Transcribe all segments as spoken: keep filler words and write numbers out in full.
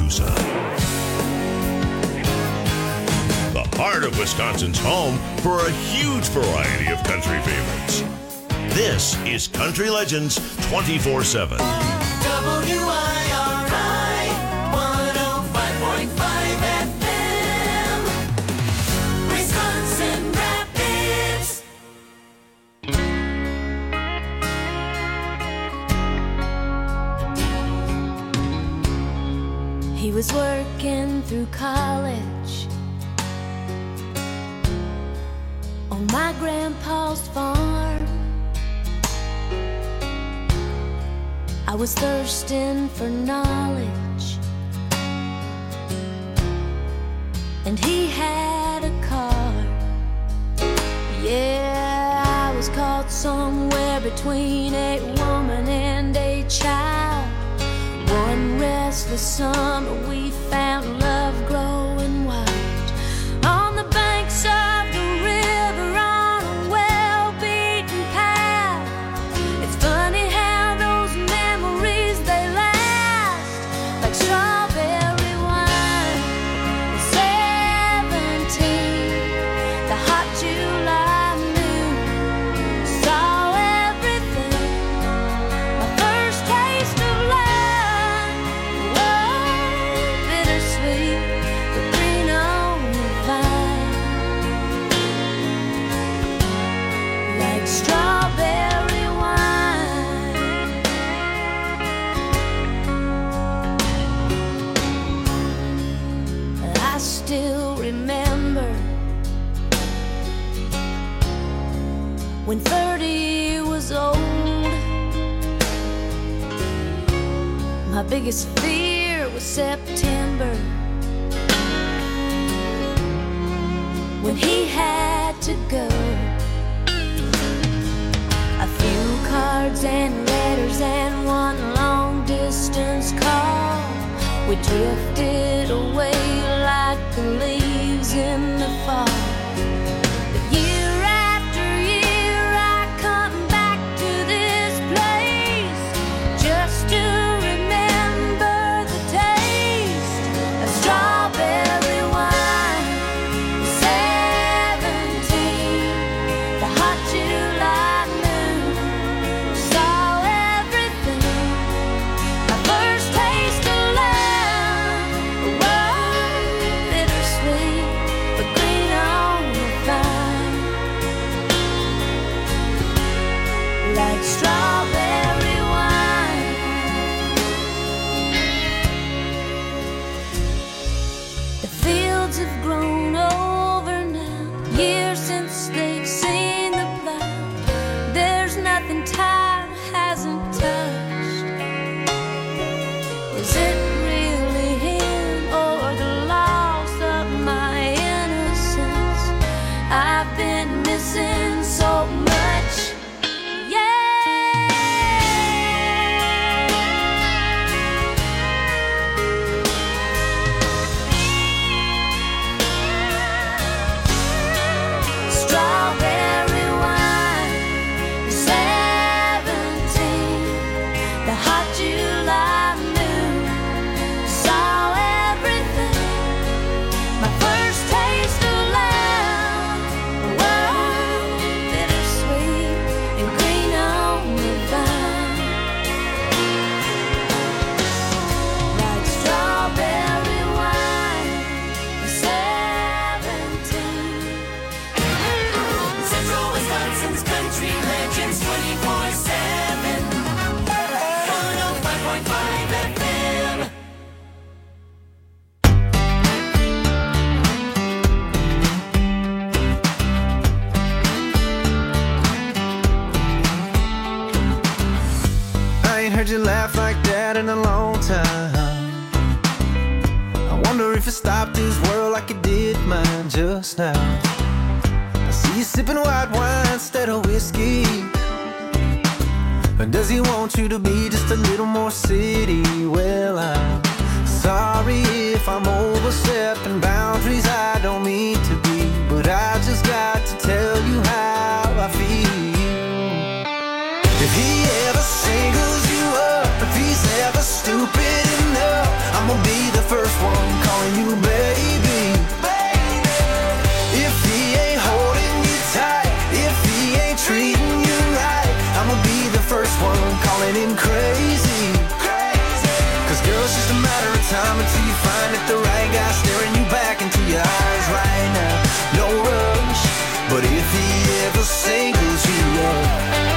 Coosa. The heart of Wisconsin's home for a huge variety of country favorites. This is Country Legends twenty-four seven. W I R I one oh five point five F M, Wisconsin Rapids. He was working through college on my grandpa's farm. I was thirsting for knowledge, and he had a car. Yeah, I was caught somewhere between a woman and a child. One restless summer we found love growing wild on the banks of the river on a well-beaten path. It's funny how those memories, they last like strawberry wine. Seventeen, the hot July noon, saw everything. My first taste of love, oh, bittersweet, the green on the vine, like strawberry wine. I still remember when thirty was old. My biggest fear was September, when he had to go. A few cards and letters and one long distance call. We drifted away like the leaves in the fall. But year after year I come back to this place just to remember the taste of strawberry wine. Seventeen, the hot July noon, saw everything. My first taste of love, oh, bittersweet, but green on the vine, like strawberry wine. The fields have grown over now, years since they've seen the plow. There's nothing time hasn't touched. Is it really him or the loss of my innocence? I've been missing so much. Yeah. Strawberry wine. Seventeen, the hot July noon, saw everything. My first taste of love, oh, bittersweet and green on the vine, like strawberry wine. Seventeen. Central Wisconsin's Country Legends twenty-four seven, one oh five point five F M. I ain't heard you laugh like that in a long time. I wonder if it stopped this world like it did mine just now. I see you sipping white wine instead of whiskey. And does he want you to be just a little more city? Well, I'm sorry if I'm overstepping boundaries I don't mean to be, but I just got to tell you how I feel. If he ever singles you up, if he's ever stupid enough, I'm gonna be the first time until you find that the right guy staring you back into your eyes right now. No rush, but if he ever singles you up,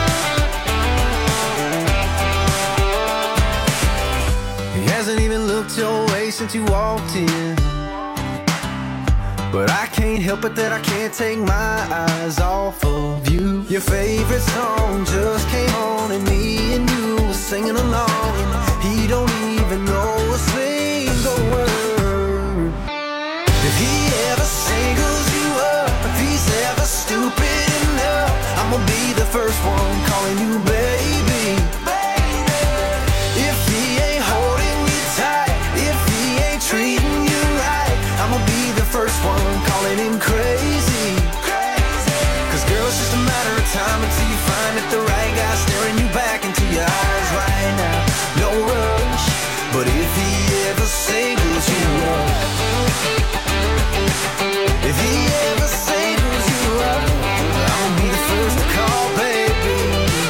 he hasn't even looked your way since you walked in. But I can't help it that I can't take my eyes off of you. Your favorite song just came on and me and you were singing along, and he don't even know a single word. If he ever singles you up, if he's ever stupid enough, I'ma be the first one calling you baby. If he ain't holding you tight, if he ain't treating you right, I'ma be the first one calling him crazy. Cause girl, it's just a matter of time until you find that the right guy staring you back into your eyes right now. No rush, but if he ever singles you up, if he ever singles you up, I'll be the first to call, baby.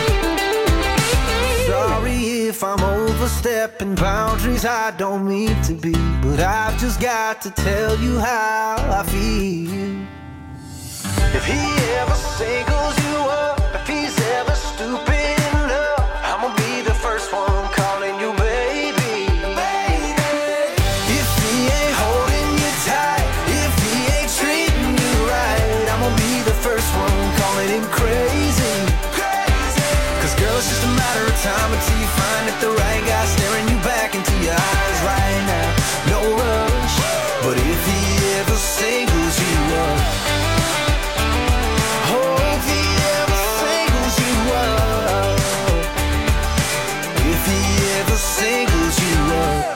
Sorry if I'm overstepping boundaries I don't mean to be, but I've just got to tell you how I feel. If he ever singles you up, if he's ever stupid enough, I'ma be the first one calling you baby. If he ain't holding you tight, if he ain't treating you right, I'ma be the first one calling him crazy. Cause girl, it's just a matter of time until you find that the right guy staring you back into your eyes right now. No rush, but if he ever singles you up, oh, if he ever singles you up, if he ever singles you up.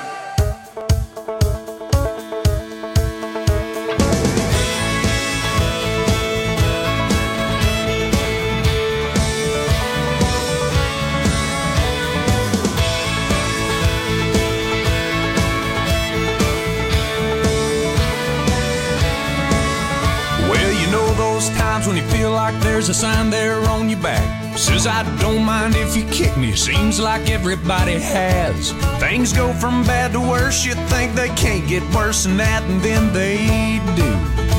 Times when you feel like there's a sign there on your back says I don't mind if you kick me. Seems like everybody has. Things go from bad to worse. You think they can't get worse than that, and then they do.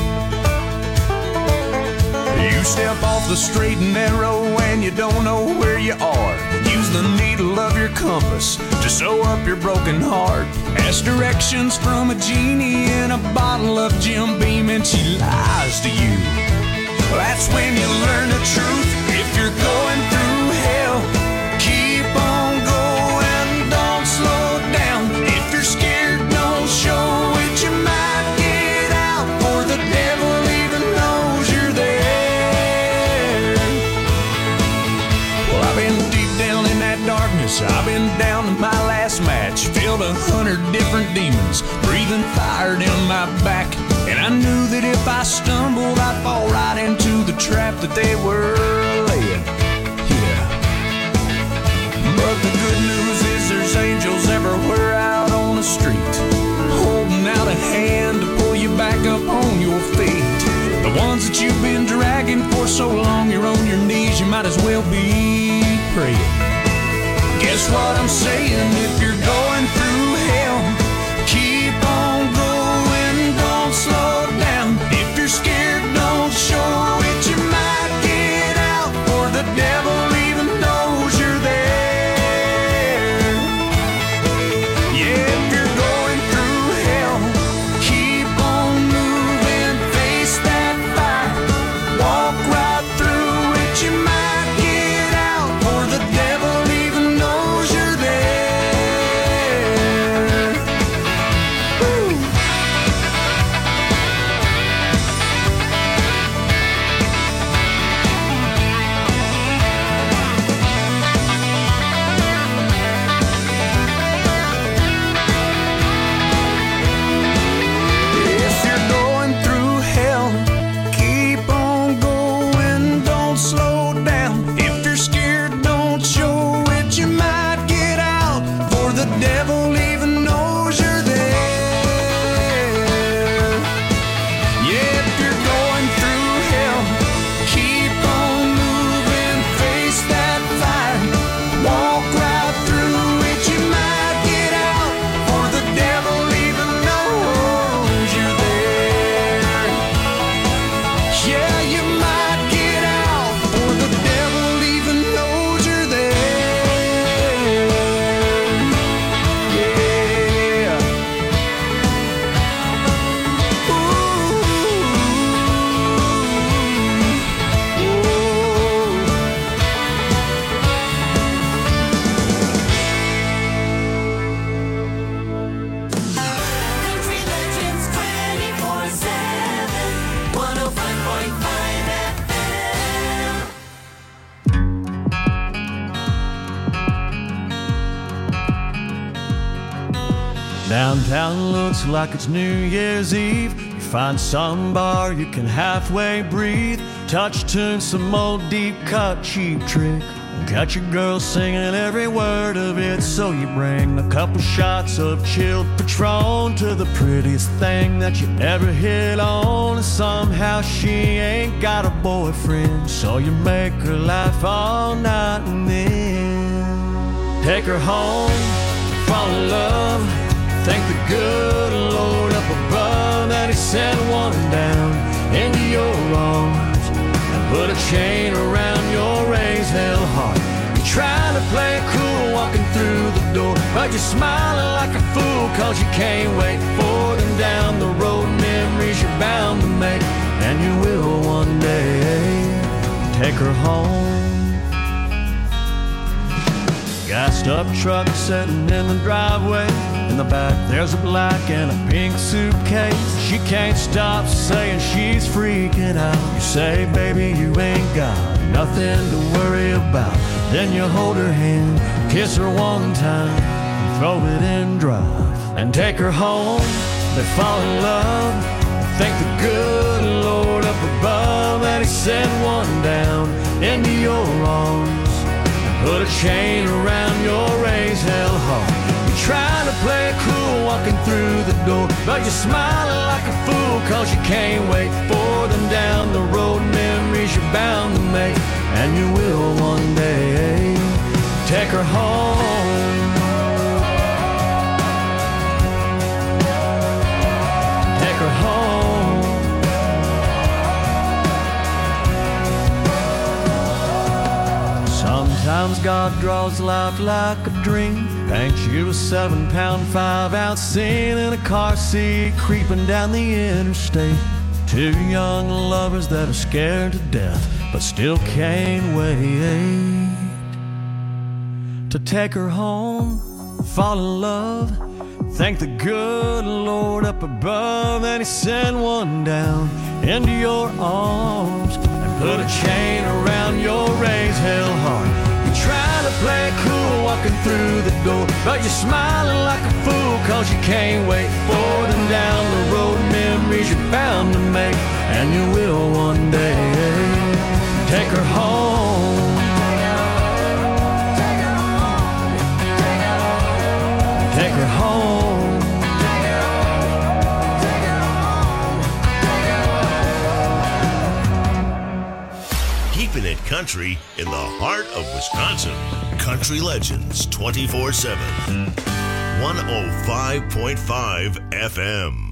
You step off the straight and narrow and you don't know where you are. Use the needle of your compass to sew up your broken heart. Ask directions from a genie in a bottle of Jim Beam and she lies to you. That's when you learn the truth. If you're going through hell, keep on going, don't slow down. If you're scared, don't show it. You might get out, for the devil even knows you're there. Well, I've been deep down in that darkness. I've been down to my last match. Filled a hundred different demons, breathing fire down my back. And I knew that if I stumbled, I'd fall right into the trap that they were laying. Yeah. But the good news is there's angels everywhere out on the street, holding out a hand to pull you back up on your feet. The ones that you've been dragging for so long, you're on your knees, you might as well be praying. Guess what I'm saying? If you're going through hell, keep on going, don't slow down. If you're scared, don't show it. You might get out, for the devil even knows you're there. Yeah, if you're going through hell, keep on moving, face that fire, walk right through it. You might get out, for the devil even knows you're there. Downtown looks like it's New Year's Eve. You find some bar you can halfway breathe. Touch tune some old deep cut cheap trick. Got your girl singing every word of it. So you bring a couple shots of chilled Patron to the prettiest thing that you ever hit on. And somehow she ain't got a boyfriend, so you make her laugh all night and then take her home, fall in love. Thank the good Lord up above that he sent one down into your arms and put a chain around your raised hell heart. You're trying to play it cool walking through the door, but you're smiling like a fool cause you can't wait for them down the road. Memories you're bound to make, and you will one day take her home. Gassed up truck sitting in the driveway. In the back there's a black and a pink suitcase. She can't stop saying she's freaking out. You say, baby, you ain't got nothing to worry about. Then you hold her hand, kiss her one time, and throw it in drive and take her home. They fall in love. Thank the good Lord up above that he sent one down into your arms. Put a chain around your raised hell heart. You're trying to play it cool walking through the door, but you're smiling like a fool cause you can't wait for them down the road. Memories you're bound to make, and you will one day take her home. Take her home. Sometimes God draws life like a dream, paints you a seven pound, five ounce scene in a car seat creeping down the interstate. Two young lovers that are scared to death but still can't wait to take her home, fall in love. Thank the good Lord up above that he sent one down into your arms and put a chain around your raised hell heart. Trying to play it cool walking through the door, but you're smiling like a fool cause you can't wait for them down the road. Memories you're bound to make, and you will one day take her home. Take her home. Keeping it country in the heart of Wisconsin. Country Legends twenty-four seven. one oh five point five F M.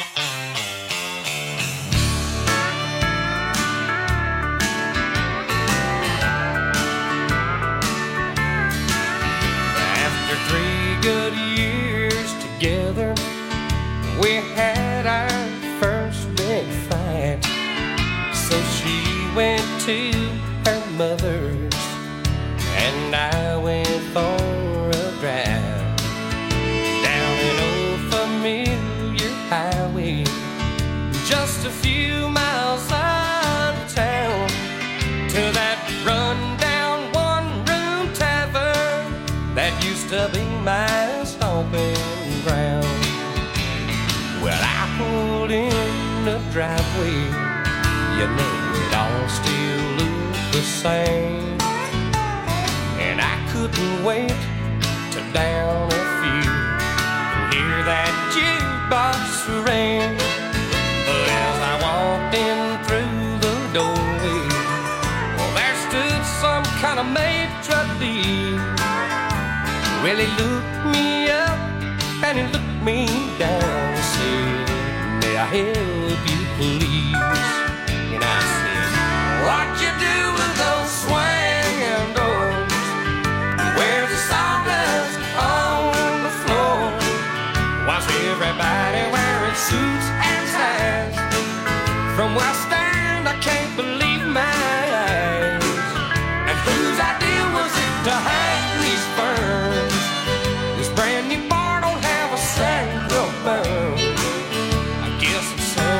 After three good years together, we had our first big fight. So she went to her mother's and I went for a drive down an old familiar highway, just a few miles out of town, to that run-down one-room tavern that used to be my stomping ground. Well, I pulled in the driveway, you know it all still looked the same, and I couldn't wait to down a few and hear that jukebox ring. But as I walked in through the doorway, well, there stood some kind of maitre d'. Well, he looked me up and he looked me down and said, "May I help you, please?" And I said, "What you do with those swinging doors? Where's the sawdust on the floor? Why's everybody wearing suits and ties? From where I stand, I can't believe my eyes. And whose idea was it to hang these ferns? This brand new bar don't have a single burn. I guess it's some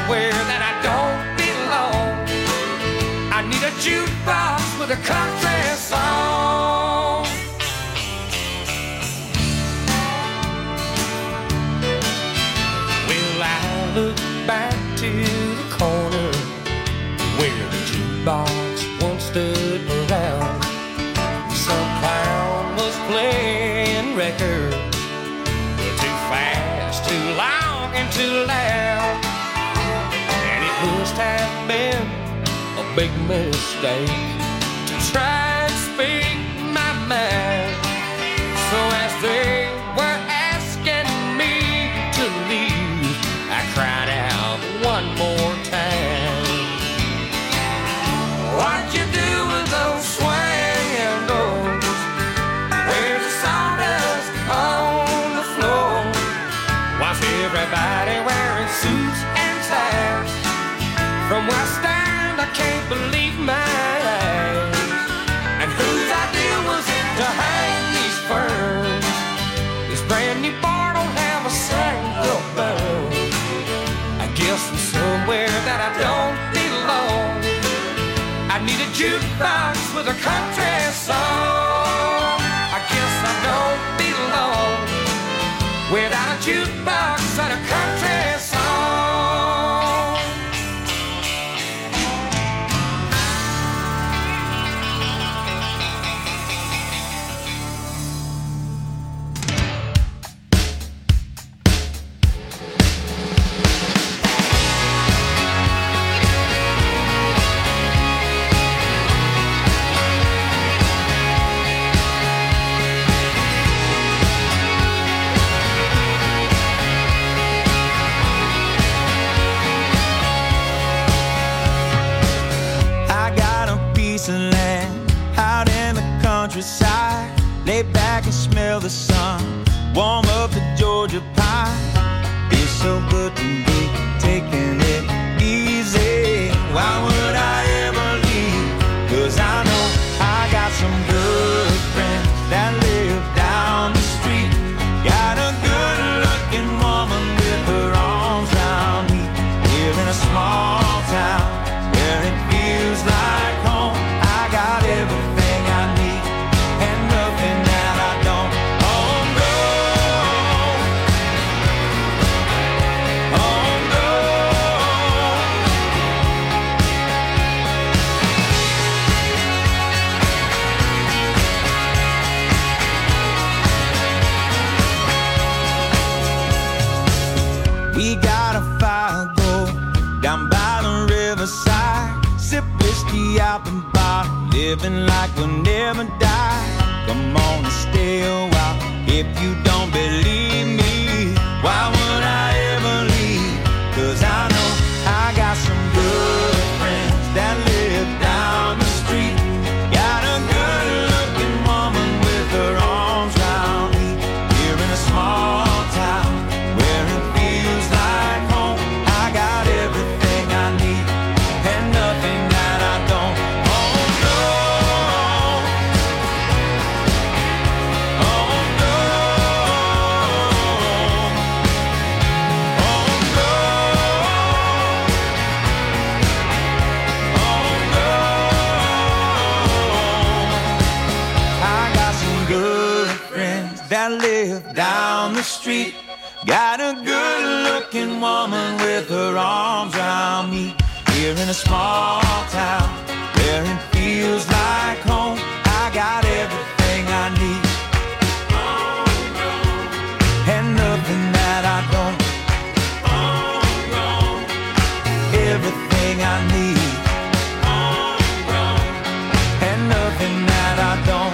look back to the corner where the jukebox once stood around. Some clown was playing records, too fast, too long, and too loud. And it must have been a big mistake to try and speak my mind. So as they were asking me to leave, I cried out one more time. What'd you do with those swinging doors? Where's the sawdust on the floor? Why's everybody wearing suits and ties? From West End, I can't believe my eyes. And whose idea was it to hang these ferns? This brand new bar don't have a single bell. I guess I'm somewhere that I don't belong. I need a jukebox with a country song. I guess I don't belong without a jukebox and a country song. Out in the countryside, lay back and smell the sun, warm up the Georgia pie. Feels so good to be taking it easy. Why would I ever leave? Cause I know I got some good friends that live down the street. Got a good looking woman with her arms around me. Here in a small town where it feels like home. I got everything I need and nothing that I don't. Oh no, oh no. We got a fire go down by the riverside, sip whiskey out the bar, living like we'll never die. Come on and stay a while. If you don't believe me, why would I ever leave? Cause I know I got some good friends that live down the street. Got a good looking woman with her arms around me. Here in a small town where it feels like home. I got everything I need and nothing that I don't. Oh no, oh no, oh no, oh no. I got some good friends that live down the street. Got a good looking woman with her arms around me. Here in a small town where it feels like home. I got everything I need and nothing that I don't. Everything I need and nothing that I don't.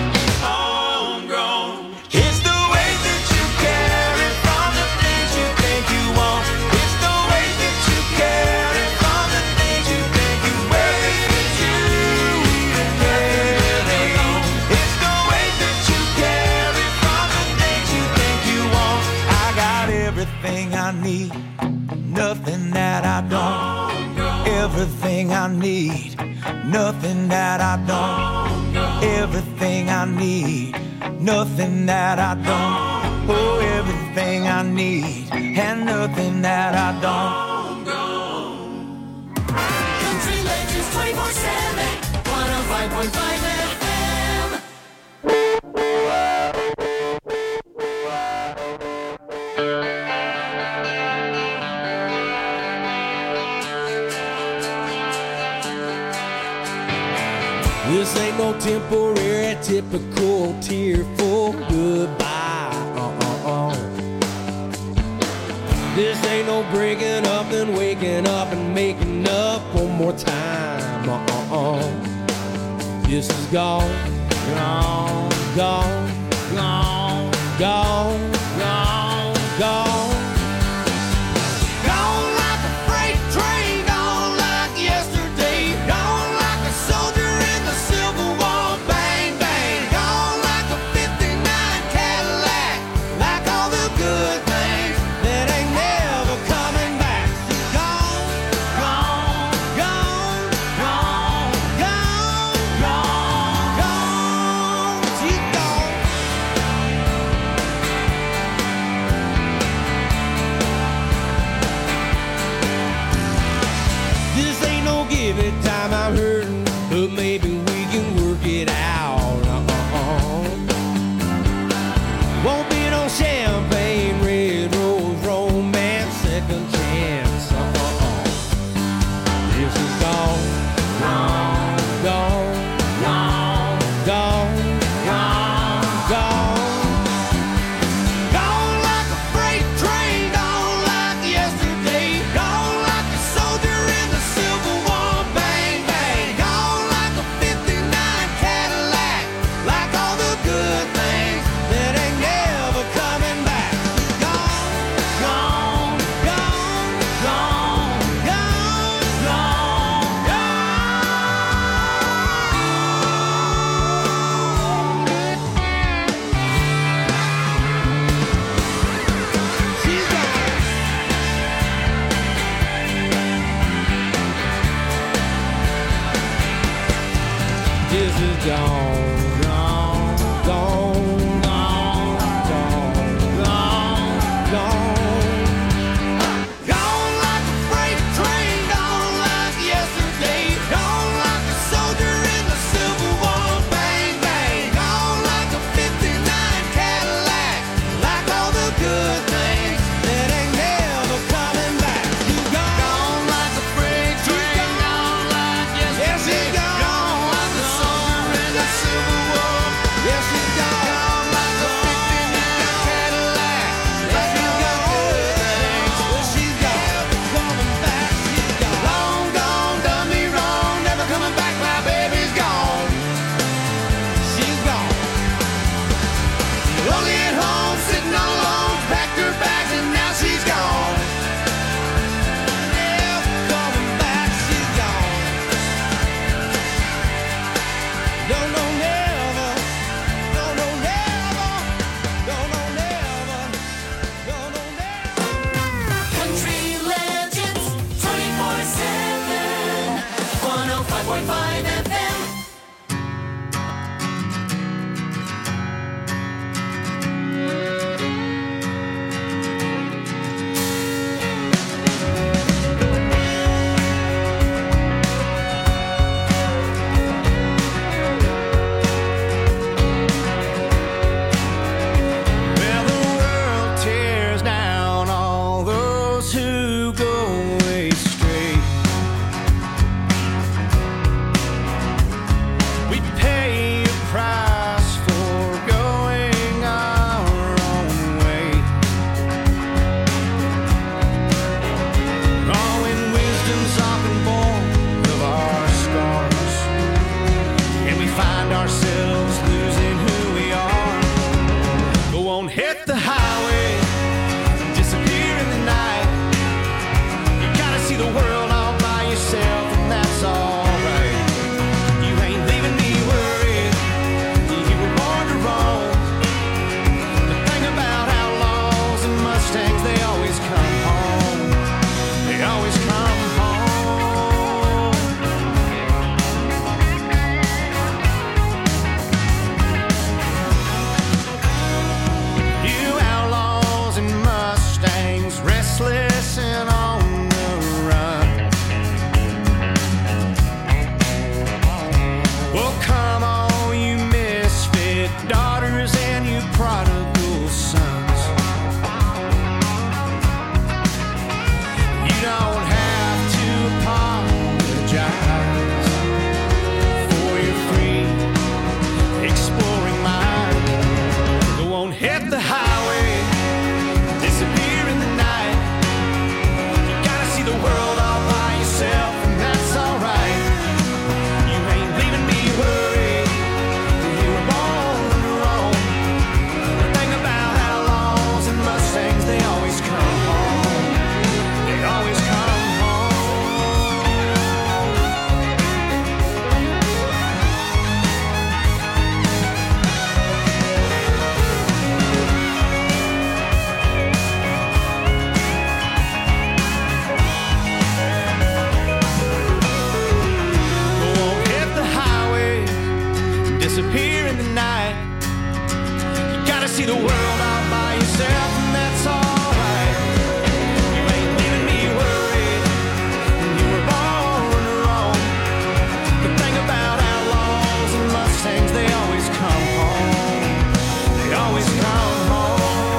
It's the way that you carry from the things you think you want. It's the way that you carry from the things you think you wear. It's you even carry on. It's the way that you carry from the things you think you want. I got everything I need, nothing that I don't. Everything I need, nothing that I don't. Everything I need, nothing that I don't. Oh, everything I need and nothing that I don't. Country Legends twenty-four seven, one oh five point five F M. This ain't no temporary, typical tearful goodbye. Uh-uh-uh. This ain't no breaking up and waking up and making up one more time. Uh-uh-uh. This is gone, gone, gone, gone, gone, gone, gone. Gone like a freight train, gone like yesterday, gone like a soldier in the Civil War, bang, bang, gone like a fifty-nine Cadillac, like all the good things that ain't never coming back. Gone, gone, gone, gone, gone, gone, gone, she's gone. see the world all by yourself, and that's alright. You ain't leaving me worried when you were born wrong. The thing about outlaws and Mustangs, they always come home. They always come home.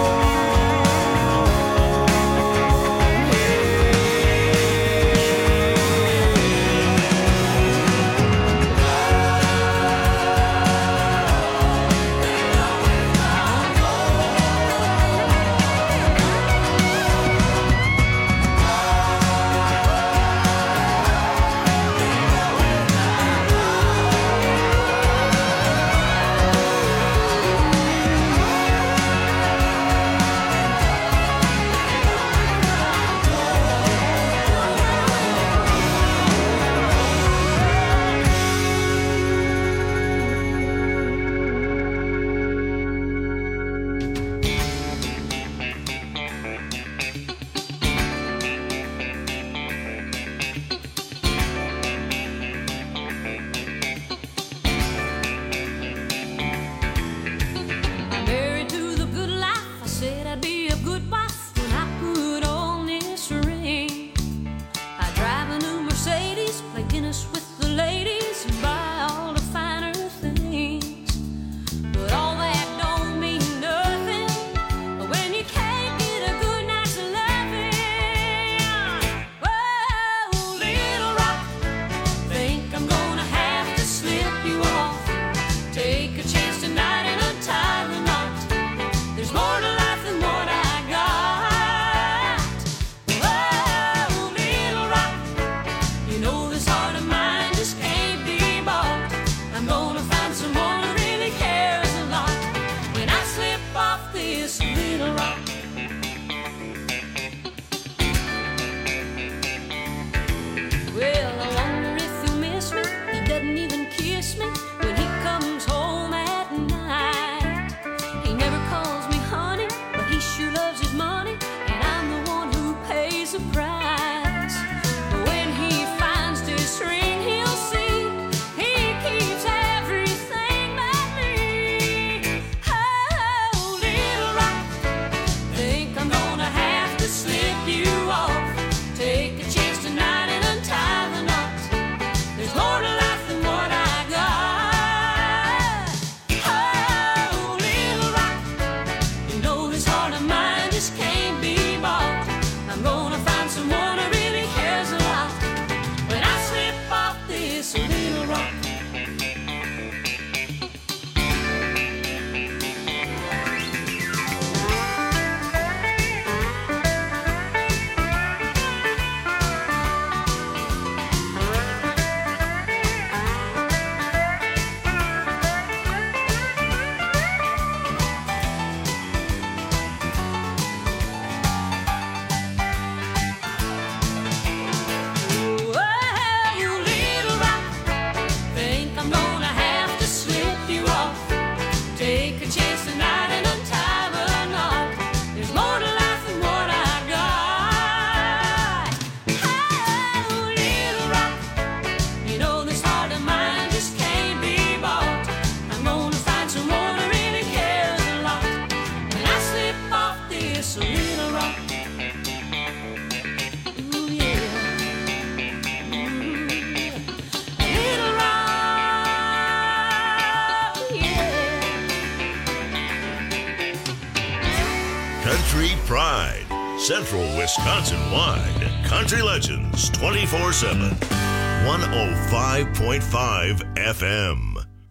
Country Pride, Central Wisconsin-wide. Country Legends twenty-four seven. one oh five point five F M.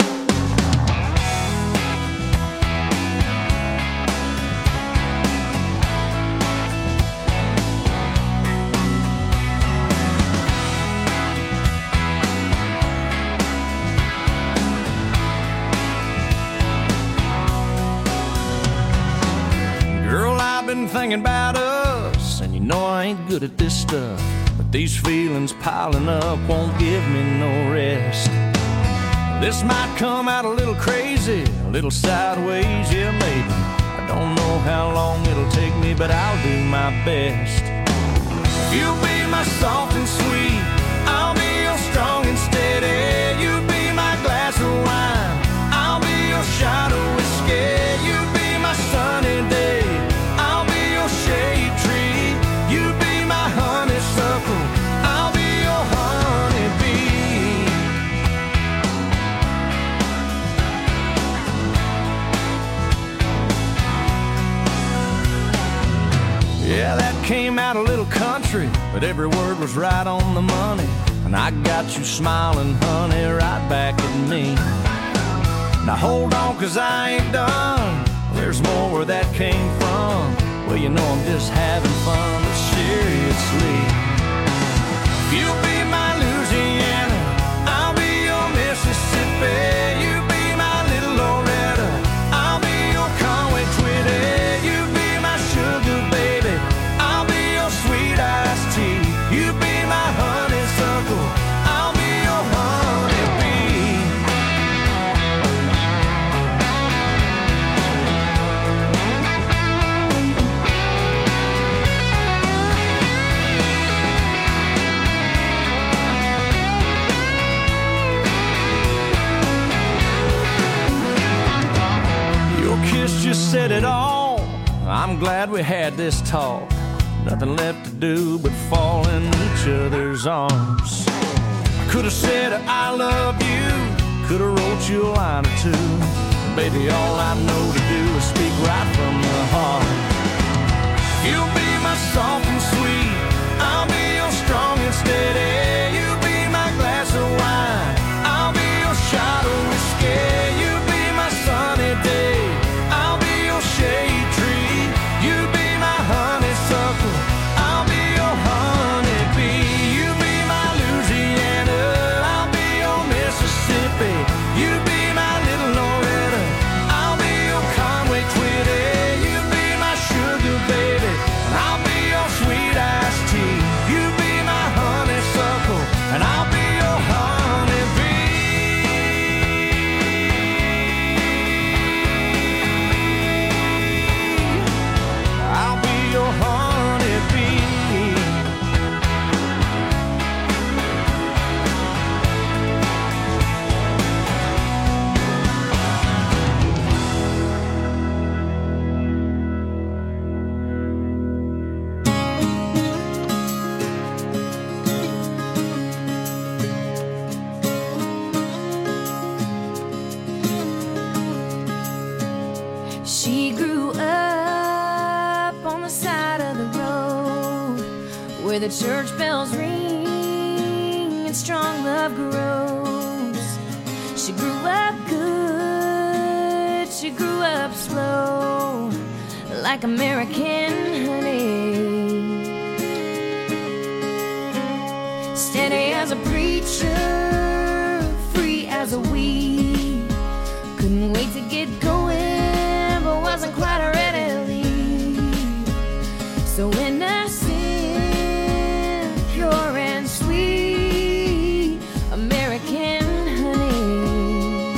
Been thinking about us, and you know I ain't good at this stuff, but these feelings piling up won't give me no rest. This might come out a little crazy, a little sideways, yeah maybe. I don't know how long it'll take me, but I'll do my best. You'll be my soft and sweet, I'll be your strong and steady. You be my glass of wine, I'll be your shot of whiskey. You be my Yeah, that came out a little country, but every word was right on the money. And I got you smiling, honey, right back at me. Now hold on, cause I ain't done. There's more where that came from. Well, you know I'm just having fun, but seriously. You be my Louisiana, I'll be your Mississippi. You be my little Loretta, I'll be your Conway Twitty. You be my sugar baby, I'll be your sweet iced tea. You be my honeysuckle, I'll be your honeybee. Your kiss just said it all. I'm glad we had this talk. Nothing left to do but fall in each other's arms. I could have said I love you, could have wrote you a line or two. Baby, all I know to do is speak right from the heart. You'll be my soft and sweet, I'll be your strong and steady. You be my glass of wine, I'll be your shot of whiskey. You be my sunny day, I'll be your shade tree. You be my honeysuckle, I'll be your honeybee. You be my Louisiana, I'll be your Mississippi. You be my little Loretta, I'll be your Conway Twitty. You be my sugar baby, and I'll be your sweet iced tea. You be my honeysuckle, and I'll be your honeybee. I'll be your honeybee. She grew up on the side of the road where the church bells ring and strong love grows. She grew up good, she grew up slow, like American honey. Steady as a preacher, free as a weed. Couldn't wait to get going, but wasn't quite ready to leave. So innocent, pure and sweet, American honey.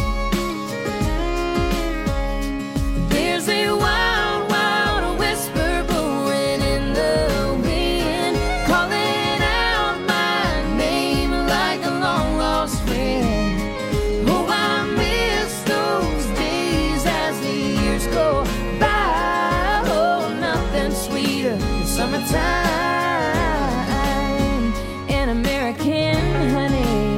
There's a wild, wild whisper blowing in the wind, calling out my name like a long lost friend. Oh, I miss those days as the years go by. Oh, nothing sweeter than summertime and American honey.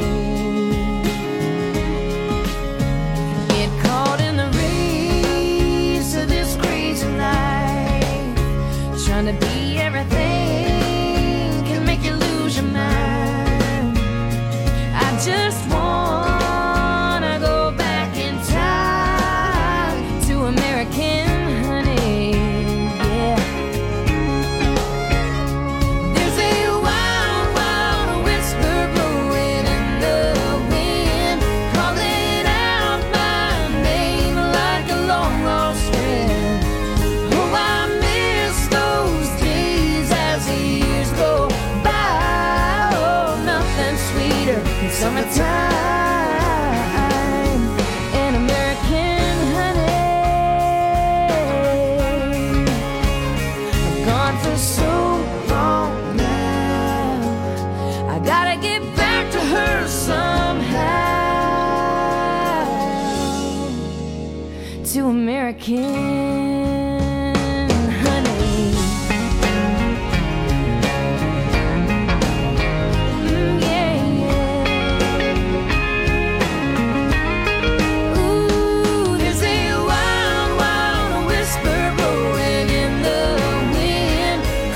Get caught in the race of this crazy life, trying to be everything can make you lose your mind. I just wanna go back in time to American honey, yeah. There's a wild, wild whisper blowing in the wind, calling out my name like a long lost friend. Oh, I miss those days as the years go by. Oh, nothing sweeter than summertime and American honey. I've gone for so long now, I gotta get back to her somehow. To American honey. Mm, yeah, yeah. Ooh, there's a wild, wild whisper blowing in the wind,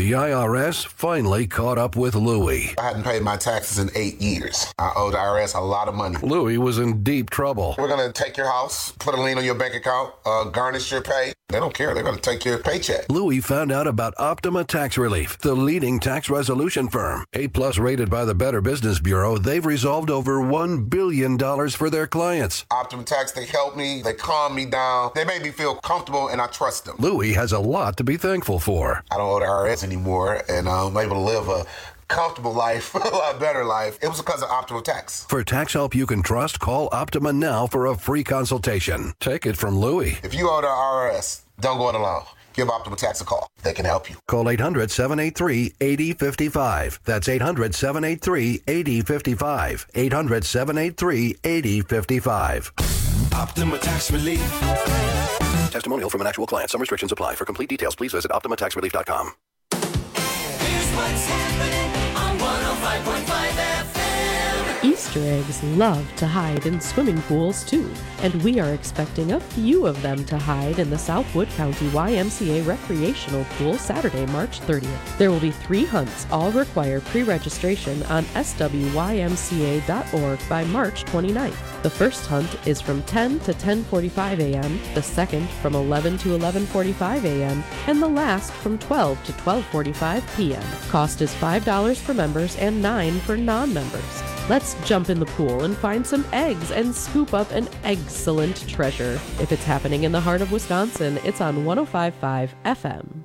The I R S finally caught up with Louie. I hadn't paid my taxes in eight years. I owe the I R S a lot of money. Louie was in deep trouble. We're going to take your house, put a lien on your bank account, uh, garnish your pay. They don't care. They're going to take your paycheck. Louie found out about Optima Tax Relief, the leading tax resolution firm. A-plus rated by the Better Business Bureau, they've resolved over one billion dollars for their clients. Optima Tax, they help me. They calm me down. They make me feel comfortable, and I trust them. Louie has a lot to be thankful for. I don't owe the I R S anymore, and I'm able to live a comfortable life, a lot better life. It was because of Optima Tax. For tax help you can trust, call Optima now for a free consultation. Take it from Louie. If you owe the I R S, don't go it alone. Give Optima Tax a call. They can help you. Call eight hundred, seven eight three, eight zero five five. That's eight hundred, seven eight three, eight zero five five. eight hundred, seven eight three, eight zero five five. Optima Tax Relief. Testimonial from an actual client. Some restrictions apply. For complete details, please visit optima tax relief dot com. Here's what's happening on one oh five point five F M. Easter eggs love to hide in swimming pools, too, and we are expecting a few of them to hide in the Southwood County Y M C A recreational pool Saturday, March thirtieth. There will be three hunts. All require pre-registration on s w y m c a dot org by March twenty-ninth. The first hunt is from ten to ten forty-five a.m., the second from eleven to eleven forty-five a.m., and the last from twelve to twelve forty-five p.m. Cost is five dollars for members and nine dollars for non-members. Let's jump in the pool and find some eggs and scoop up an excellent treasure. If it's happening in the heart of Wisconsin, it's on one oh five point five F M.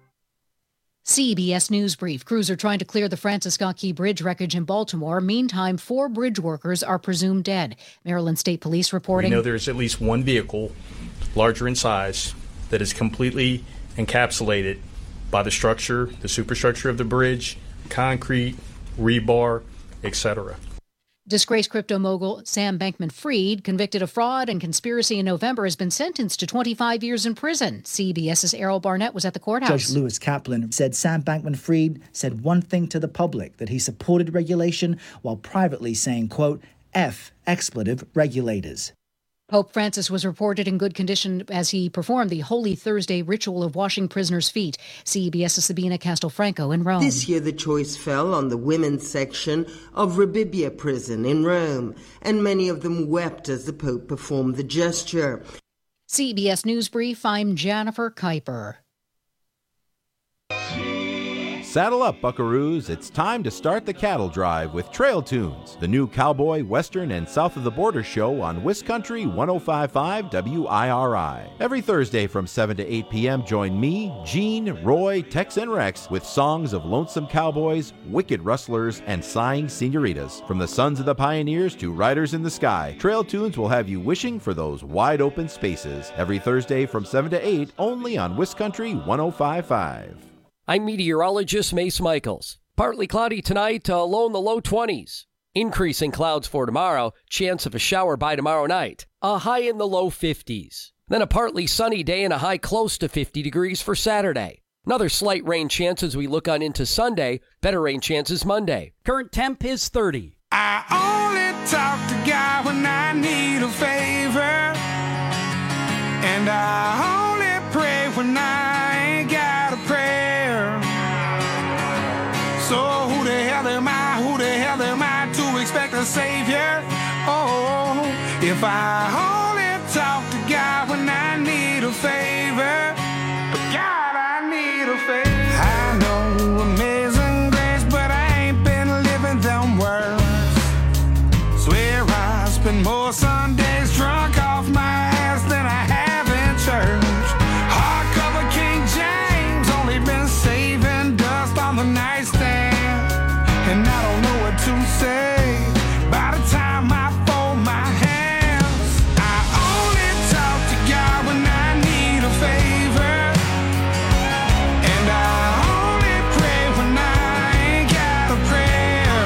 C B S News Brief. Crews are trying to clear the Francis Scott Key Bridge wreckage in Baltimore. Meantime, four bridge workers are presumed dead. Maryland State Police reporting... We know there's at least one vehicle, larger in size, that is completely encapsulated by the structure, the superstructure of the bridge, concrete, rebar, et cetera. Disgraced crypto mogul Sam Bankman-Fried, convicted of fraud and conspiracy in November, has been sentenced to twenty-five years in prison. C B S's Errol Barnett was at the courthouse. Judge Lewis Kaplan said Sam Bankman-Fried said one thing to the public, that he supported regulation, while privately saying, quote, F expletive regulators. Pope Francis was reported in good condition as he performed the Holy Thursday ritual of washing prisoners' feet. CBS's Sabina Castelfranco in Rome. This year the choice fell on the women's section of Rebibbia prison in Rome, and many of them wept as the Pope performed the gesture. C B S News Brief, I'm Jennifer Kuiper. Saddle up, buckaroos. It's time to start the cattle drive with Trail Tunes, the new cowboy, western, and south of the border show on Wiscountry one oh five point five W I R I. Every Thursday from seven to eight p.m., join me, Gene, Roy, Tex, and Rex with songs of lonesome cowboys, wicked rustlers, and sighing senoritas. From the sons of the pioneers to riders in the sky, Trail Tunes will have you wishing for those wide open spaces. Every Thursday from seven to eight, only on Wiscountry one oh five point five. I'm meteorologist Mace Michaels. Partly cloudy tonight, uh, low in the low twenties. Increasing clouds for tomorrow, chance of a shower by tomorrow night. A high in the low fifties. Then a partly sunny day and a high close to fifty degrees for Saturday. Another slight rain chance as we look on into Sunday. Better rain chances Monday. Current temp is thirty. I only talk to God when I need a favor, and I only pray when I ain't got a prayer. So who the hell am I, who the hell am I to expect a savior? Oh, if I only talk to God when I need a favor, God, I need a favor. I know amazing grace, but I ain't been living them words. Swear I spend more Sundays drunk off my ass than I have in church. Hardcover King James, only been saving dust on the nightstand. And I don't know what to say by the time I fold my hands. I only talk to God when I need a favor, and I only pray when I ain't got a prayer.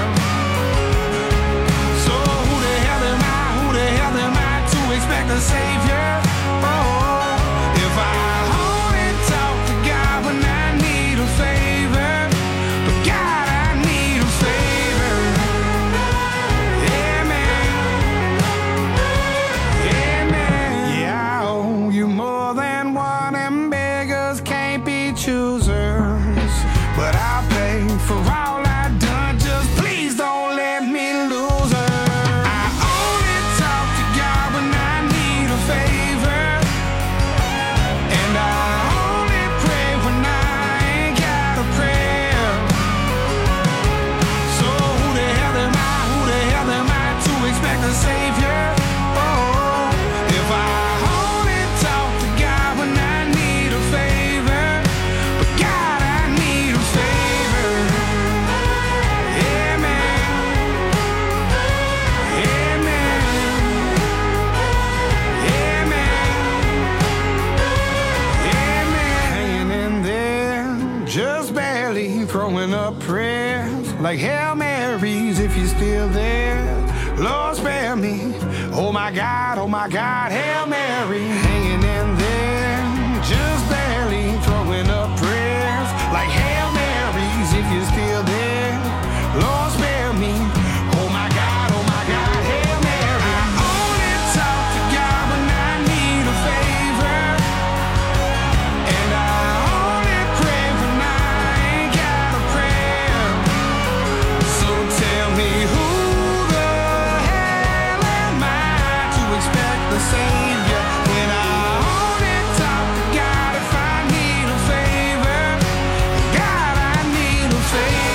So who the hell am I, who the hell am I to expect a savior? Oh, if I only talk to God when I need a favor, but God, I need a favor. Yeah, man. Yeah, man. Yeah, I owe you more than one, and beggars can't be choosers. But up prayers like Hail Marys if you're still there. Lord, spare me. Oh my God, oh my God, Hail Mary. Hanging in there, just barely throwing up prayers like Hail Marys if you're still there. Lord, spare me. Oh my God, oh my God, Hail Mary. I only talk to God when I need a favor, and I only pray when I ain't got a prayer. So tell me who the hell am I to expect the Savior when I only talk to God if I need a favor? God, I need a favor.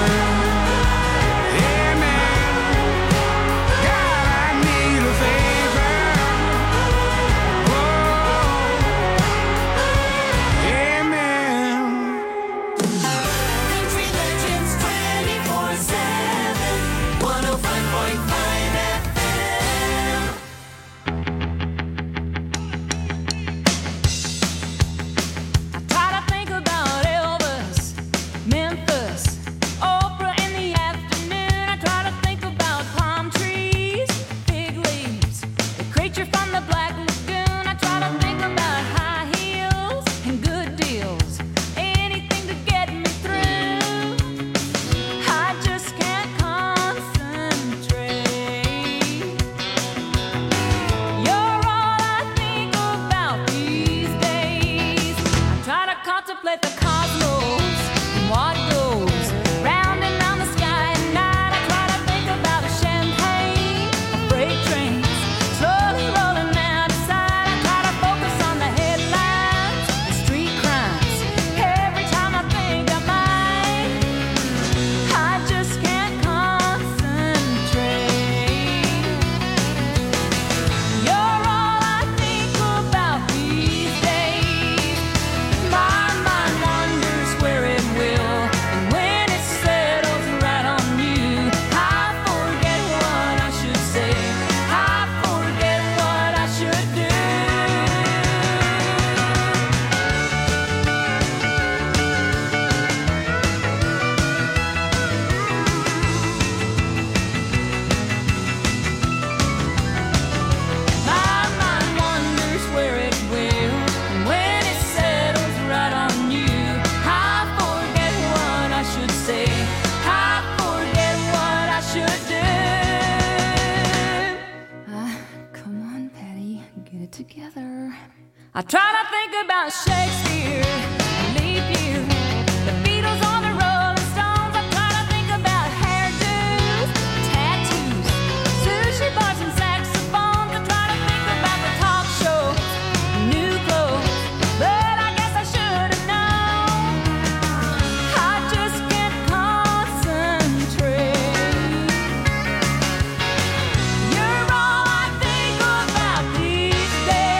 I try to think about Shakespeare, leap year, the Beatles or the Rolling Stones. I try to think about hairdos, tattoos, sushi bars and saxophones. I try to think about the talk show, new clothes, but I guess I should have known. I just can't concentrate. You're all I think about these days.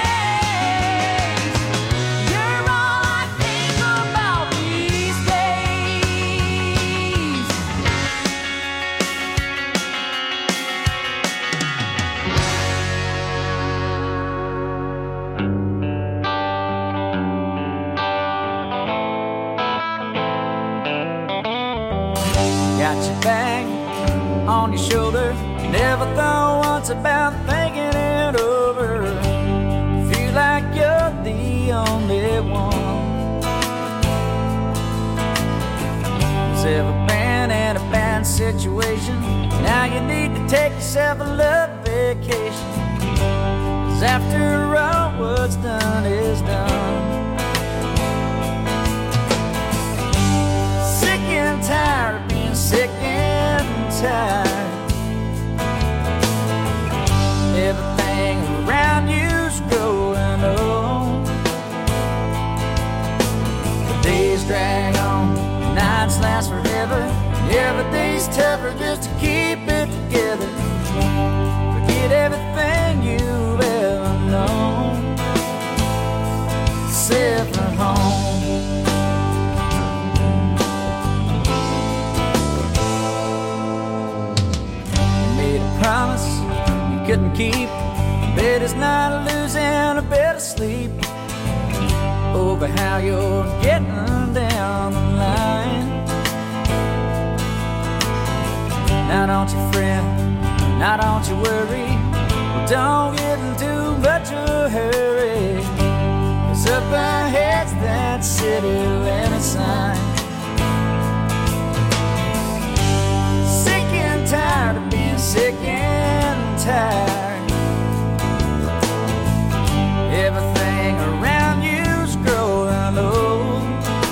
Got your bag on your shoulder. Never thought once about thinking it over. Feel like you're the only one who's ever been in a bad situation. Now you need to take yourself a love vacation. 'Cause after all, what's done is done. Sick and tired of being sick and tired. Everything around you's growing old. The days drag on, the nights last forever. Every day's tougher just to keep it together. Forget everything you've ever known. Except for home. Promise you couldn't keep. Bet it's not losing a bit of sleep over how you're getting down the line. Now don't you fret, now don't you worry. Well, don't get in too much of a hurry, 'cause up ahead's that city limit sign. Sick and tired of being sick and tired. Everything around you's growing old.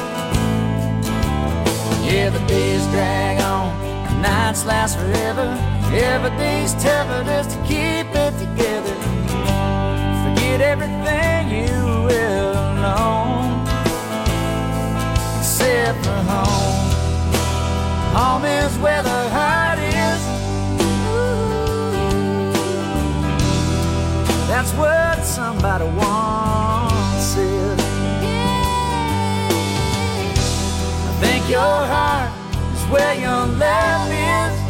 Yeah, the days drag on, the nights last forever. Every day's tougher just to keep it together. Forget everything you ever known, except for home. Home is where the heart is. That's what somebody once said. I think your heart is where your love is.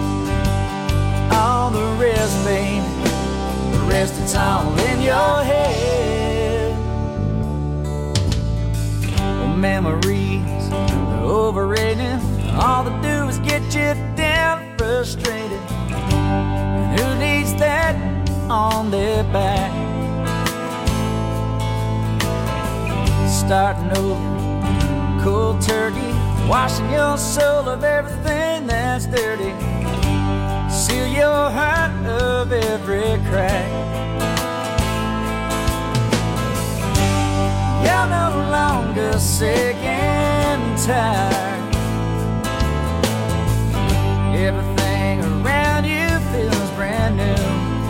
All the rest, baby, the rest it's all in your head. Well, memories are overrated. All they do is get you down frustrated. And who needs that on their back? Starting over, cold turkey, washing your soul of everything that's dirty. Seal your heart of every crack. You're no longer sick and tired. Everything around you feels brand new.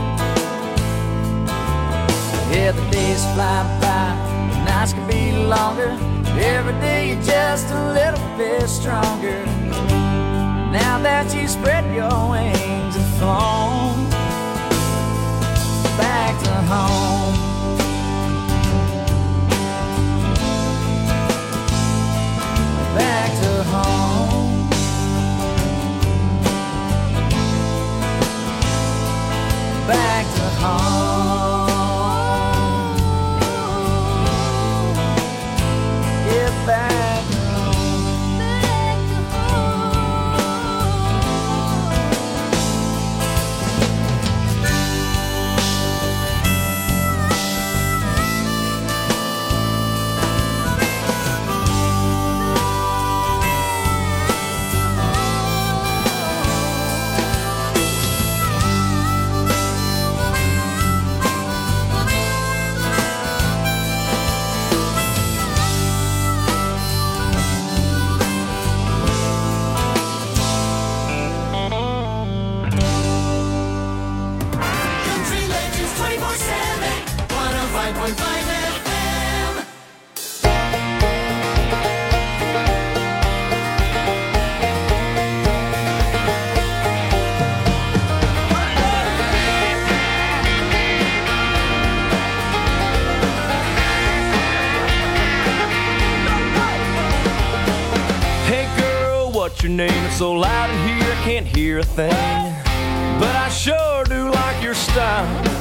Yeah, the days fly by, the nights can be longer. Every day you're just a little bit stronger. Now that you spread your wings and flown back to home. Back to home. Back to home. Get back to home. Back to What's your name? It's so loud in here I can't hear a thing, but I sure do like your style.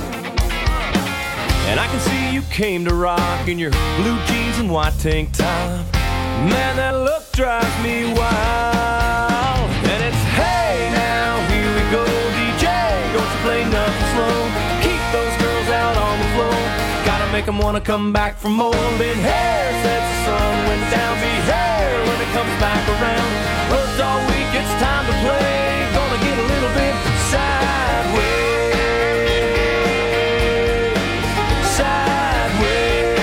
And I can see you came to rock in your blue jeans and white tank top. Man, that look drives me wild. And it's hey now, here we go, D J, don't you play nothing slow. Keep those girls out on the floor, gotta make them wanna come back for more. Been here since the sun went down, be here when it comes back around. Worked all week, it's time to play. Gonna get a little bit sideways. Sideways.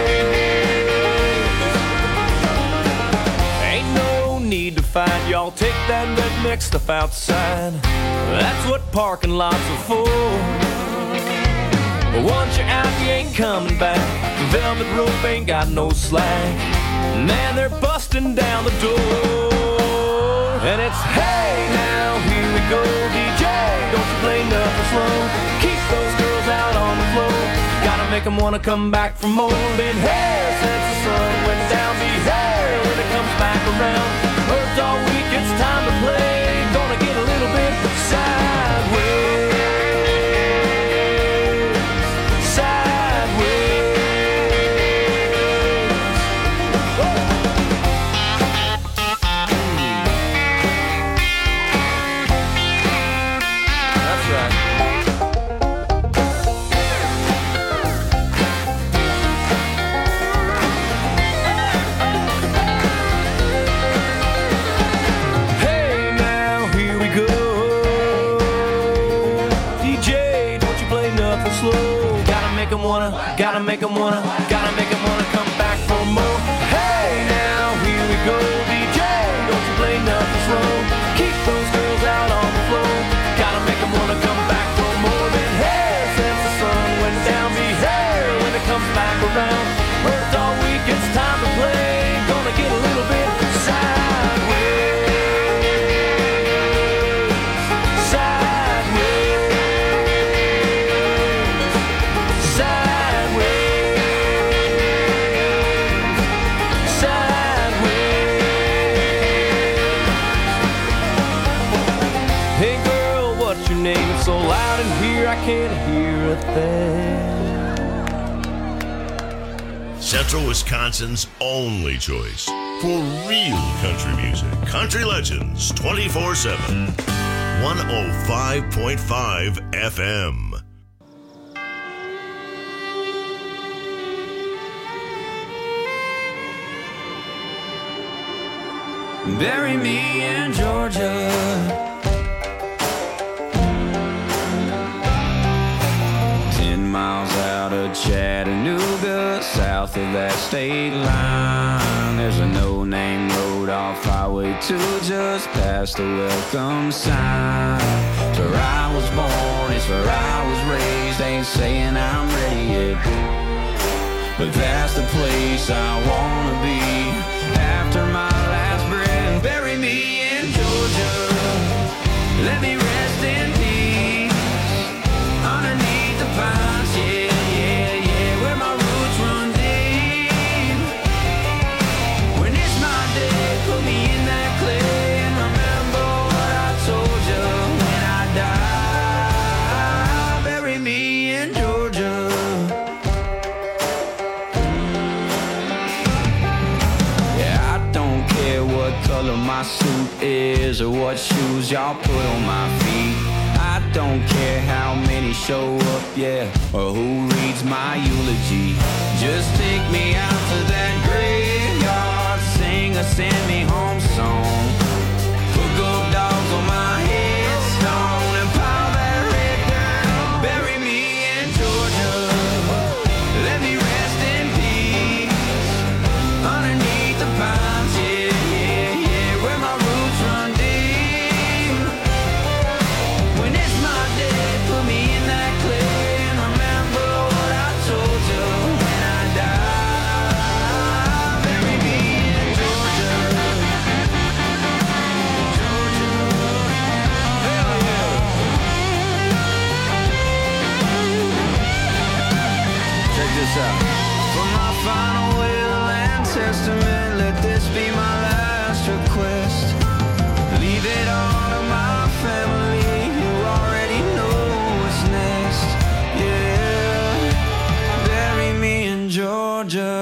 Ain't no need to fight, y'all take that redneck stuff outside. That's what parking lots are for. But once you're out, you ain't coming back. The velvet rope ain't got no slack. Man, they're busting down the door. And it's hey now, here we go, D J, don't you play nothing slow. Keep those girls out on the floor, gotta make them wanna come back for more. Been here since the sun went down, be here when it comes back around. Worked all week, it's time to play. Gonna get a little bit sideways. slow. Gotta make 'em wanna, gotta make 'em wanna, gotta make 'em wanna come back for more. Hey, now here we go, D J, don't you play nothing slow. Keep those girls out on the floor. Gotta make 'em wanna come back for more than hair since the sun went down. Be hair when it comes back around. Worked all week, it's time to play. Gonna get a little bit sideways. Sideways. Sideways. Sideways. Hey girl, what's your name? It's so loud in here I can't hear a thing. Central Wisconsin's only choice for real country music. Country Legends twenty-four seven. one oh five point five F M. Bury me in Georgia. Ten miles out of Chattanooga, south of that state line, there's a no-name road off Highway two, just past the welcome sign. It's where I was born, it's where I was raised. Ain't saying I'm ready yet, but that's the place I wanna be after my last breath. Bury me in Georgia, let me rest in peace underneath the pines, yeah, yeah, yeah, where my roots run deep. When it's my day, put me in that clay and remember what I told you when I die. Bury me in Georgia. Yeah, I don't care what color my suit is or what shoes y'all put on my feet. I don't care how many show up, yeah, or who reads my eulogy. Just take me out to that graveyard, sing a send me home song. Put gold dogs on my headstone and pile that red dirt. Bury me in Georgia, let me rest in peace underneath the pines, yeah, yeah, yeah, where my roots run deep. When it's my day, put me in that clay and remember what I told you when I die. Bury me in Georgia. Georgia. Hell yeah. Check this out. For my final will and testament, let this be my last request. Leave it all to my family, you already know what's next. Yeah, bury me in Georgia.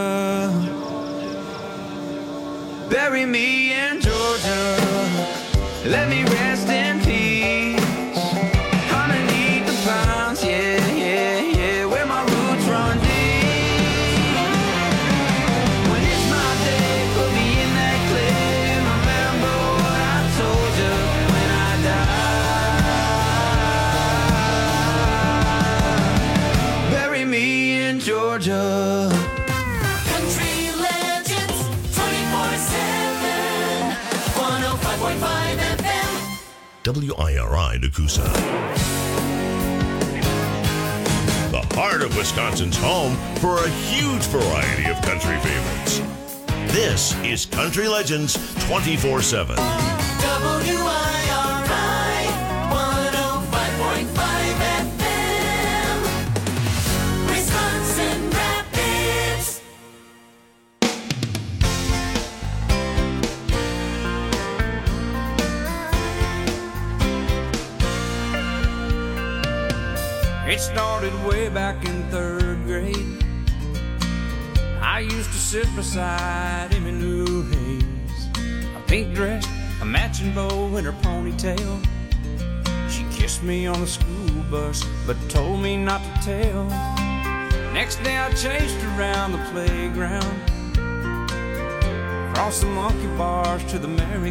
Bury me in Georgia. Let me rest in peace underneath the pines, yeah, yeah, yeah, where my roots run deep. When it's my day, put me in that clay and remember what I told you when I die. Bury me in Georgia. Country Legends twenty-four seven. one oh five point five F M. W I R I Nakusa. The heart of Wisconsin's home for a huge variety of country favorites. This is Country Legends twenty-four seven. W I R I one oh five point five F M. Wisconsin Rapids. It started way back in third grade. I used to sit beside him in New Haze, a pink dress, a matching bow, and her ponytail. She kissed me on the school bus, but told me not to tell. Next day I chased her around the playground, across the monkey bars to the merry